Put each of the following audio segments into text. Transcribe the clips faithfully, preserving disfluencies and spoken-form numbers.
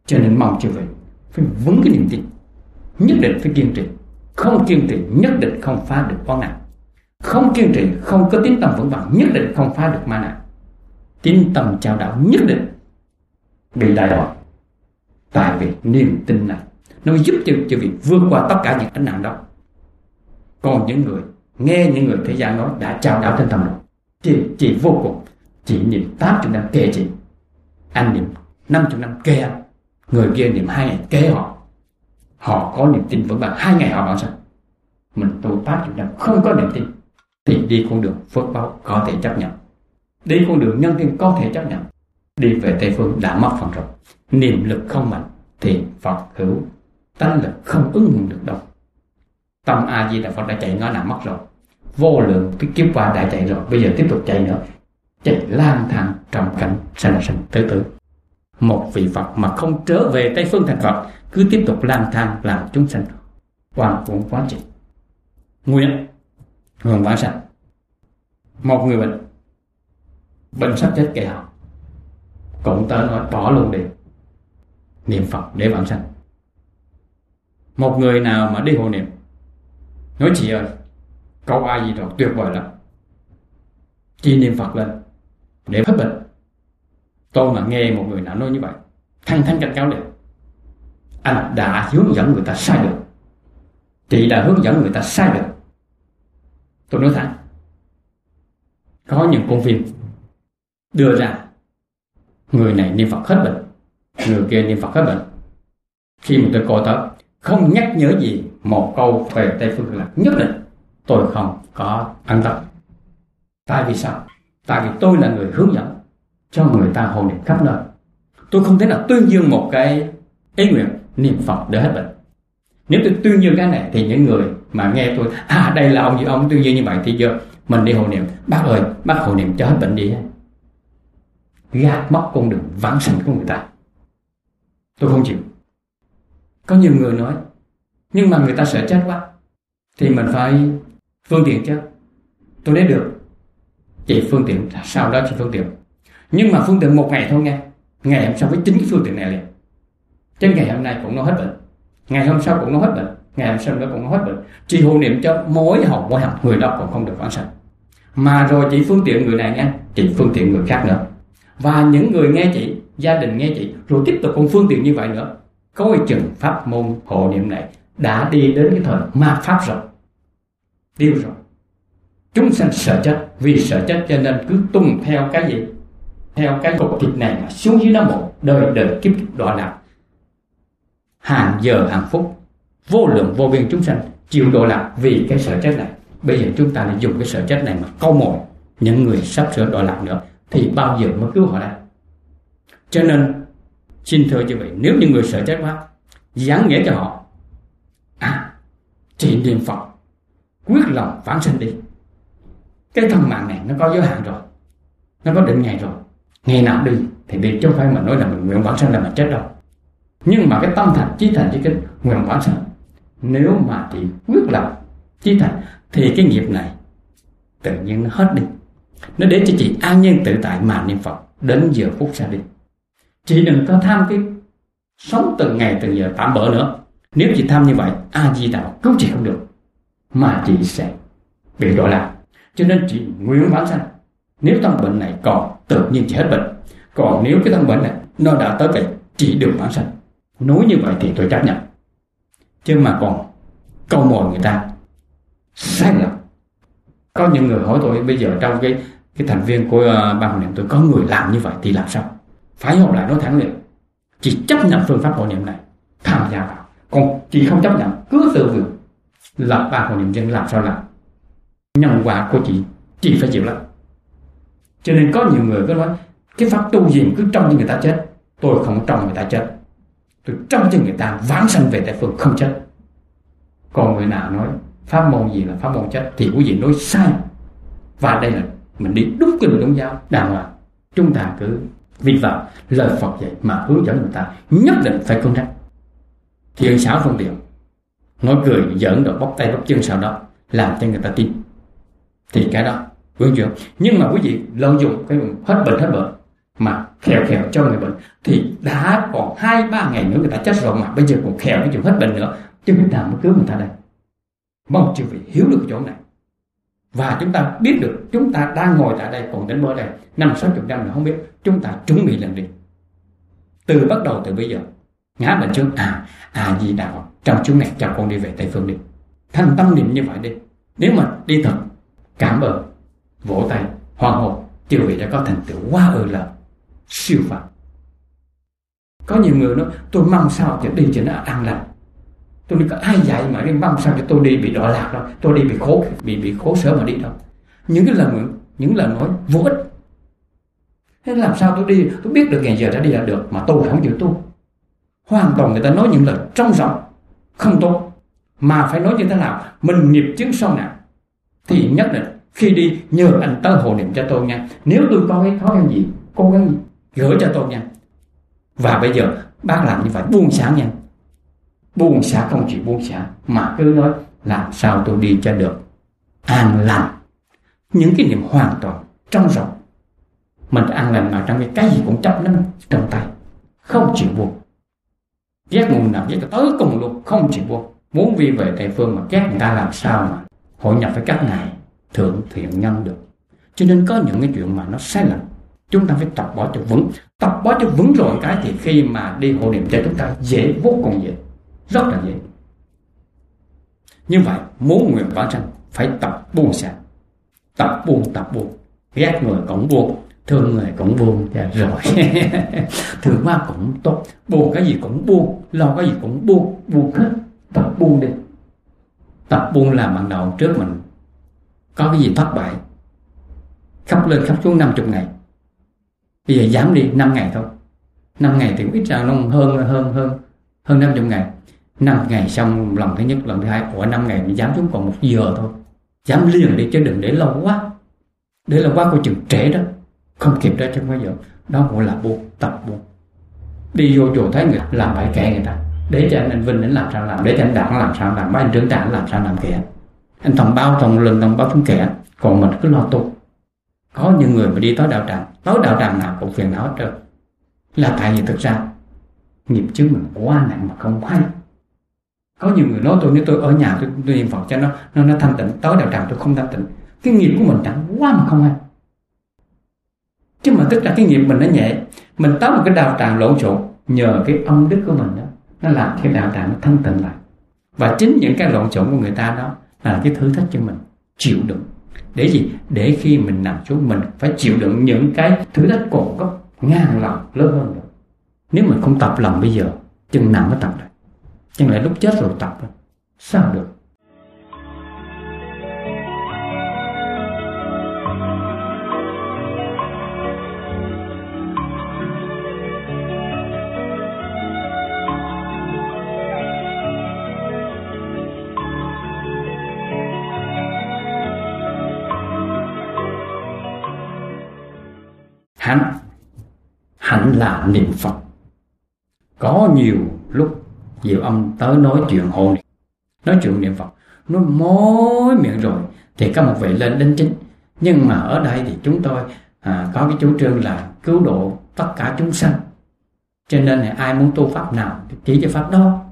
Cho nên mong chư vị phải vững cái niềm tin, nhất định phải kiên trì. Không kiên trì nhất định không phá được oán nạn. Không kiên trì, không có tín tâm vững vàng, nhất định không phá được ma nạn. Tín tâm chao đảo nhất định bị đại đọa. Tại vì niềm tin này nó giúp cho chư vị vượt qua tất cả những ánh nạn đó. Còn những người nghe những người thế gian nói đã chao đảo trên tâm rồi, chị, chị vô cùng, chị niệm tám chục năm kề chị, anh niệm năm chục năm kề anh, người kia niệm hai ngày kề họ. Họ có niềm tin vững vàng, hai ngày họ bảo sao? Mình tu tám chục năm không có niềm tin thì đi con đường phước báo có thể chấp nhận, đi con đường nhân thiên có thể chấp nhận. Đi về Tây Phương đã mất phần rồi. Niệm lực không mạnh thì Phật hữu tánh lực không ứng dụng được đâu. Tâm A Di Đà Phật đã chạy ngõ nào mất rồi, vô lượng cái kiếp qua đã chạy rồi, bây giờ tiếp tục chạy nữa, chạy lang thang trong cảnh sanh sanh tử tử. Một vị Phật mà không trở về Tây Phương thành Phật, cứ tiếp tục lang thang làm chúng sanh hoàn cuốn quá trình. Nguyện nguyện vãng sanh. Một người bệnh bệnh sắp chết kề họ, cũng tới nói bỏ luôn đi, niệm Phật để vãng sanh. Một người nào mà đi hộ niệm nói chị ơi, câu A Di Đà tuyệt vời lắm, chị niệm Phật lên để hết bệnh. Tôi mà nghe một người nào nói như vậy, thăng thăng cảnh cáo liền, anh đã hướng dẫn người ta sai được, chị đã hướng dẫn người ta sai được. Tôi nói thẳng, có những công viên đưa ra người này niệm Phật hết bệnh, người kia niệm Phật hết bệnh. Khi mà tôi coi tới không nhắc nhở gì một câu về Tây Phương là nhất định tôi không có an tâm. Tại vì sao? Tại vì tôi là người hướng dẫn cho người ta hộ niệm khắp nơi. Tôi không thể nào tuyên dương một cái ý nguyện niệm Phật để hết bệnh. Nếu tôi tuyên dương cái này thì những người mà nghe tôi, à đây là ông gì ông tuyên dương như vậy thì giờ mình đi hộ niệm, bác ơi bác hộ niệm cho hết bệnh đi, gạt mất con đường vãng sanh của người ta. Tôi không chịu. Có nhiều người nói, nhưng mà người ta sợ chết quá thì mình phải phương tiện chứ. Tôi nói được, chị phương tiện sau đó chị phương tiện, nhưng mà phương tiện một ngày thôi nghe, ngày hôm sau với chính cái phương tiện này liền. Chứ ngày hôm nay cũng nó hết bệnh, ngày hôm sau cũng nó hết bệnh, ngày hôm sau nữa cũng nó hết bệnh. Chị hộ niệm cho mỗi học mỗi học, người đó còn không được vãng sanh. Mà rồi chị phương tiện người này nghe, chị phương tiện người khác nữa, và những người nghe chị, gia đình nghe chị, rồi tiếp tục còn phương tiện như vậy nữa. Coi chừng pháp môn hộ niệm này đã đi đến cái thời ma pháp rồi, tiêu rồi. Chúng sanh sợ chết, vì sợ chết cho nên cứ tuân theo cái gì, theo cái cục thịt này mà xuống dưới đó một đời đời kiếp kiếp đọa lạc, hàng giờ hàng phút vô lượng vô biên chúng sanh chịu đọa lạc vì cái sợ chết này. Bây giờ chúng ta lại dùng cái sợ chết này mà câu mồi những người sắp sửa đọa lạc nữa thì bao giờ mới cứu họ đây? Cho nên xin thưa như vậy, nếu như người sợ chết quá, giảng nghĩa cho họ, à chị niệm Phật quyết lòng vãng sanh đi. Cái thân mạng này nó có giới hạn rồi, nó có định ngày rồi, ngày nào đi thì đi, chứ không phải mà nói là mình nguyện vãng sanh là mình chết đâu. Nhưng mà cái tâm thành chí thành chí kính nguyện vãng sanh, nếu mà chị quyết lòng chí thành thì cái nghiệp này tự nhiên nó hết đi, nó để cho chị an nhiên tự tại mà niệm Phật đến giờ phút ra đi. Chị đừng có tham cái sống từng ngày từng giờ tạm bỡ nữa. Nếu chị tham như vậy, A Di Đà cứu chị không được, mà chị sẽ bị đọa lạc. Cho nên chị nguyện vãng sanh. Nếu thân bệnh này còn, tự nhiên chị hết bệnh. Còn nếu cái thân bệnh này nó đã tới vậy, chị được vãng sanh. Nói như vậy thì tôi chấp nhận. Chứ mà còn câu mồi người ta sai lầm. Có những người hỏi tôi bây giờ trong cái cái thành viên của uh, ban hộ niệm tôi có người làm như vậy thì làm sao? Phải học lại nói thẳng liền, chị chấp nhận phương pháp hộ niệm này tham gia vào, còn chị không chấp nhận cứ tự việc lập ban hộ niệm dân làm sao làm, nhân quả của chị chị phải chịu lắm. Cho nên có nhiều người cứ nói cái pháp tu gì cứ trông cho người ta chết. Tôi không trông người ta chết, tôi trông cho người ta vãng sanh về Tây Phương không chết. Còn người nào nói pháp môn gì là pháp môn chết thì quý vị nói sai. Và đây là mình đi đúng kinh đúng giáo đàng hoàng. Chúng ta cứ vi phạm lời Phật dạy mà hướng dẫn người ta, nhất định phải cân nhắc thiện xảo phương tiện, nói cười giỡn rồi bóc tay bóc chân sau đó làm cho người ta tin thì cái đó quý chuyện. Nhưng mà quý vị lợi dụng cái hết bệnh hết bệnh mà khèo khèo cho người bệnh, thì đã còn hai ba ngày nữa người ta chết rồi mà bây giờ còn khèo cái chuyện hết bệnh nữa, chứ người ta mới cứu người ta đây. Mong chư vị hiểu được chỗ này. Và chúng ta biết được chúng ta đang ngồi tại đây, còn đến bữa đây năm sáu chục năm nữa không biết, chúng ta chuẩn bị lần đi. Từ bắt đầu từ bây giờ ngã bệnh trước, à à gì đạo trong chúng này cho con đi về Tây Phương đi, thành tâm niệm như vậy đi. Nếu mà đi thật, cảm ơn, vỗ tay hoan hô, chư vị đã có thành tựu quá ư là siêu phàm. Có nhiều người nói tôi mong sao cho đi cho nó an lành, tôi đi có ai dạy mà đi mong sao cho tôi đi bị đọa lạc đâu, tôi đi bị khổ bị bị khổ sở mà đi đâu. Những cái lời những lời nói vô ích. Thế làm sao tôi đi, tôi biết được ngày giờ đã đi là được mà tôi không chịu tu. Hoàn toàn người ta nói những lời trong rộng không tốt, mà phải nói như thế nào mình nghiệp chứng sâu nặng thì nhất định khi đi nhờ anh tới hộ niệm cho tôi nha, nếu tôi có cái khó khăn gì cố gắng gửi cho tôi nha. Và bây giờ bác làm như vậy buông xả nha, buông xả không chỉ buông xả mà cứ nói làm sao tôi đi cho được an lành. Những cái niệm hoàn toàn trong rộng, mình an lành mà trong cái cái gì cũng chấp nắm trong tay, không chịu buông. Ghét nguồn nào ghét tới cùng luôn, không chịu buông. Muốn vi về Tây Phương mà ghét người ta làm sao mà hội nhập với các ngài thượng thiện nhân được. Cho nên có những cái chuyện mà nó sai lầm, chúng ta phải tập bỏ cho vững. Tập bỏ cho vững rồi cái thì khi mà đi hộ niệm cho chúng ta dễ, vô cùng dễ, rất là dễ. Như vậy muốn nguyện vãng sanh phải tập buông xả, tập buông tập buông. Ghét người cũng buông, thương người cũng buông, dạ rồi. Thương quá cũng tốt, buồn cái gì cũng buông, lo cái gì cũng buông, buông hết. Tập buông đi. Tập buông làm ban đầu trước mình có cái gì thất bại, khóc lên khóc xuống năm chục ngày, bây giờ giảm đi năm ngày thôi. Năm ngày thì cũng ít ra nó hơn hơn hơn hơn năm chục ngày. Năm ngày xong lần thứ nhất, lần thứ hai, ủa năm ngày mình giảm xuống còn một giờ thôi. Giảm liền đi chứ đừng để lâu quá. Để lâu quá coi chừng trễ đó, không kịp đó chứ không bao giờ. Đó gọi là buông, tập buông. Đi vô chùa thấy người làm bậy kệ người ta, để cho anh, anh Vinh anh làm sao làm, để cho anh Đảng làm sao làm, mấy anh trưởng đảng làm sao làm kệ. Anh thông báo thông lưng thông báo xuống kệ, còn mình cứ lo tu. Có những người mà đi tới đạo tràng, tới đạo tràng nào cũng phiền não hết trơn, là tại vì thực ra nghiệp chướng mình quá nặng mà không hay. Có nhiều người nói tôi nếu tôi ở nhà tôi, tôi niệm Phật cho nó nó nó thanh tịnh, tới đạo tràng tôi không thanh tịnh. Cái nghiệp của mình nặng quá mà không hay. Chứ mà tức là cái nghiệp mình nó nhẹ, mình tới một cái đạo tràng lộn xộn, nhờ cái âm đức của mình đó, nó làm cái đạo tràng nó thanh tịnh lại. Và chính những cái lộn xộn của người ta đó là cái thử thách cho mình chịu đựng. Để gì? Để khi mình nằm xuống mình phải chịu đựng những cái thử thách còn có ngàn lần lớn hơn nữa. Nếu mình không tập lòng bây giờ, chừng nào mới tập được? Chẳng lẽ lúc chết rồi tập rồi? Sao được? Hạnh, hạnh là niệm Phật. Có nhiều lúc Diệu Âm tới nói chuyện hộ niệm, nói chuyện niệm Phật, nói mối miệng rồi thì có một vị lên đính chính. Nhưng mà ở đây thì chúng tôi à, có cái chủ trương là cứu độ tất cả chúng sanh, cho nên là ai muốn tu pháp nào thì chỉ cho pháp đó.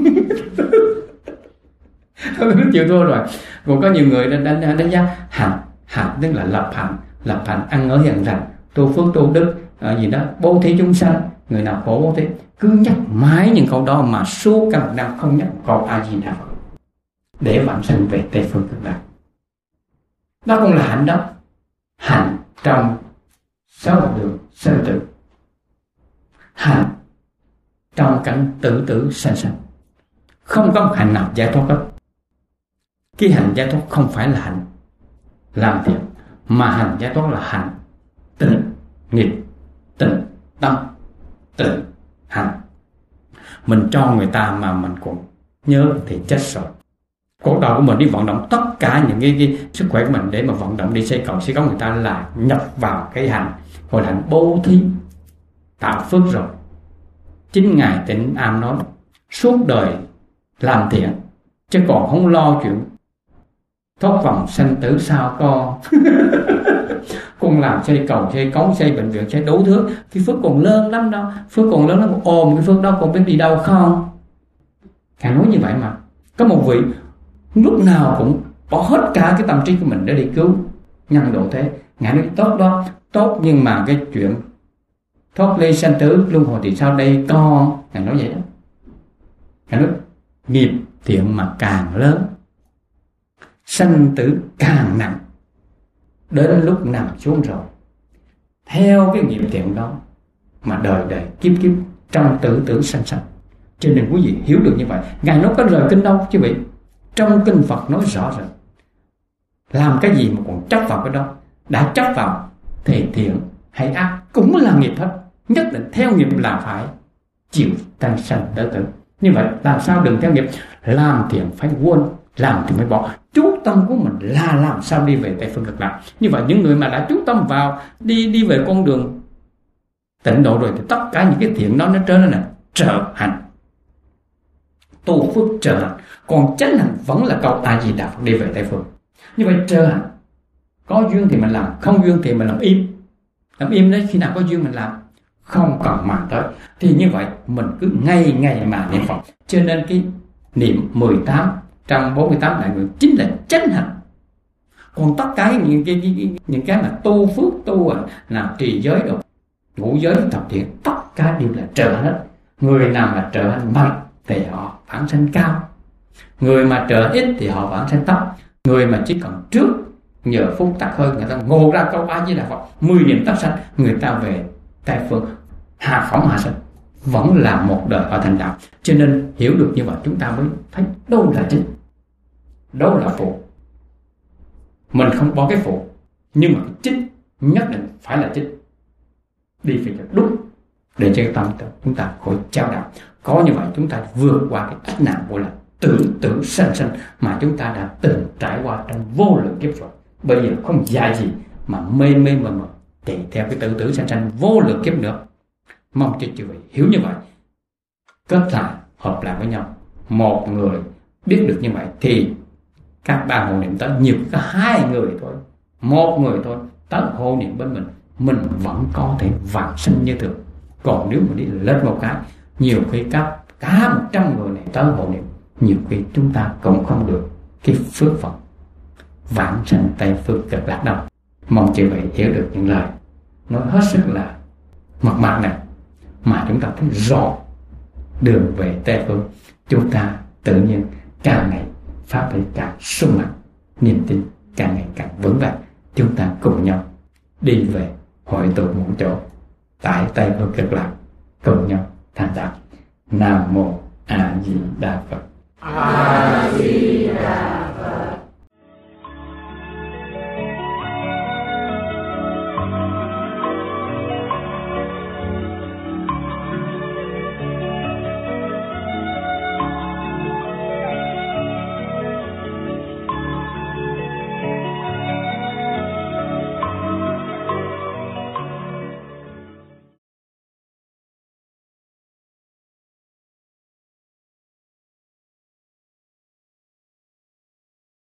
Chịu thua rồi. Còn có nhiều người đánh, đánh, đánh giá hạnh, hạnh tức là lập hạnh, lập hạnh ăn ở hiện rằng tu phước tu đức à, gì đó, bố thí chúng sanh, người nào khổ bố thí, cứ nhắc mãi những câu đó mà suốt cả một năm không nhắc câu A Di Đà Phật để vãng sanh về Tây Phương Cực Lạc. Đó cũng là hạnh đó, hạnh trong sáu đường sinh tử, hạnh trong cảnh tử tử sanh sanh. Không có một hạnh nào giải thoát hết. Cái hạnh giải thoát không phải là hạnh làm thiện, mà hạnh giải thoát là hạnh tịnh nghiệp, tịnh tâm, tịnh hành. Mình cho người ta mà mình cũng nhớ thì chết rồi. Cuộc đời của mình đi vận động tất cả những cái, cái sức khỏe của mình để mà vận động đi xây cầu xây cống người ta là nhập vào cái hành, gọi là hành bố thí, tạo phước rồi. Chính Ngài Tịnh Am nói suốt đời làm thiện, chứ còn không lo chuyện thoát vòng sanh tử sao con. Con làm xây cầu, xây cống, xây bệnh viện, xây đủ thứ, cái phước còn lớn lắm đâu, phước còn lớn lắm, ôm cái phước đó con biết đi đâu không? Ngài nói như vậy mà. Có một vị lúc nào cũng bỏ hết cả cái tâm trí của mình để đi cứu nhân độ thế. Ngài nói tốt đó, tốt, nhưng mà cái chuyện thoát ly sanh tử luân hồi thì sao đây con? Ngài nói vậy đó. Ngài nói nghiệp thiện mà càng lớn, sanh tử càng nặng. Đến lúc nằm xuống rồi, theo cái nghiệp thiện đó mà đời đời kiếp kiếp trong tử tử sanh sanh. Cho nên quý vị hiểu được như vậy. Ngài nói có rời kinh đâu chứ vị. Trong kinh Phật nói rõ rồi. Làm cái gì mà còn chấp vào cái đó, đã chấp vào thì thiện hay ác cũng là nghiệp hết. Nhất định theo nghiệp là phải chịu tăng sanh tử tử. Như vậy làm sao đừng theo nghiệp. Làm thiện phải quên, làm thì mới bỏ. Chú tâm của mình là làm sao đi về Tây Phương Cực Lạc. Như vậy những người mà đã chú tâm vào đi đi về con đường tịnh độ rồi thì tất cả những cái thiện đó nó trở nên là trợ hành, tu phước trợ hành. Còn chánh hành vẫn là câu A Di Đà Phật đi về Tây Phương. Như vậy trợ hành, có duyên thì mình làm, không duyên thì mình làm im. Làm im đấy, khi nào có duyên mình làm, không cần mà tới. Thì như vậy mình cứ ngày ngày mà niệm Phật. Cho nên cái niệm mười tám trong bốn mươi tám đại nguyện chính là chánh hành. Còn tất cả những cái, những, những cái mà tu phước, tu là trì giới, đồ, ngũ giới, thập thiện, tất cả đều là trợ hành hết. Người nào mà trợ hành mạnh thì họ vãng sanh cao, người mà trợ ít thì họ vãng sanh thấp. Người mà chỉ cần trước nhờ phút tắc hơi, người ta ngộ ra câu A Di Đà Phật, mười niệm tác sanh, người ta về Tây Phương hạ phóng hạ sanh, vẫn là một đời ở thành đạo. Cho nên hiểu được như vậy chúng ta mới thấy đâu là chính, đâu là phụ. Mình không bỏ cái phụ, nhưng mà cái chính nhất định phải là chính. Đi phải cho đúng để cho cái tâm chúng ta khỏi trao đảo. Có như vậy chúng ta vượt qua cái ách nạn gọi là tử tử sanh sanh mà chúng ta đã từng trải qua trong vô lượng kiếp rồi. Bây giờ không dạy gì mà mê mê mờ mờ thì theo cái tử tử sanh sanh vô lượng kiếp nữa. Mong cho chư vị hiểu như vậy, kết lại hợp lại với nhau. Một người biết được như vậy thì các bạn hộ niệm tới nhiều, có hai người thôi, một người thôi tới hộ niệm bên mình, mình vẫn có thể vãng sanh như thường. Còn nếu mà đi lệch một cái, nhiều khi các cả một trăm người này tới hộ niệm, nhiều khi chúng ta cũng không được cái phước phận vãng sanh Tây Phương Cực Lạc đâu. Mong chư vị hiểu được những lời nói hết sức là mật mạc này, mà chúng ta thấy rõ đường về Tây Phương. Chúng ta tự nhiên càng ngày pháp lý càng sung mãn, niềm tin càng ngày càng vững vàng. Chúng ta cùng nhau đi về hội tụ một chỗ tại Tây Phương Cực Lạc, cùng nhau thành đạo. Nam mô A Di Đà Phật. A Di Đà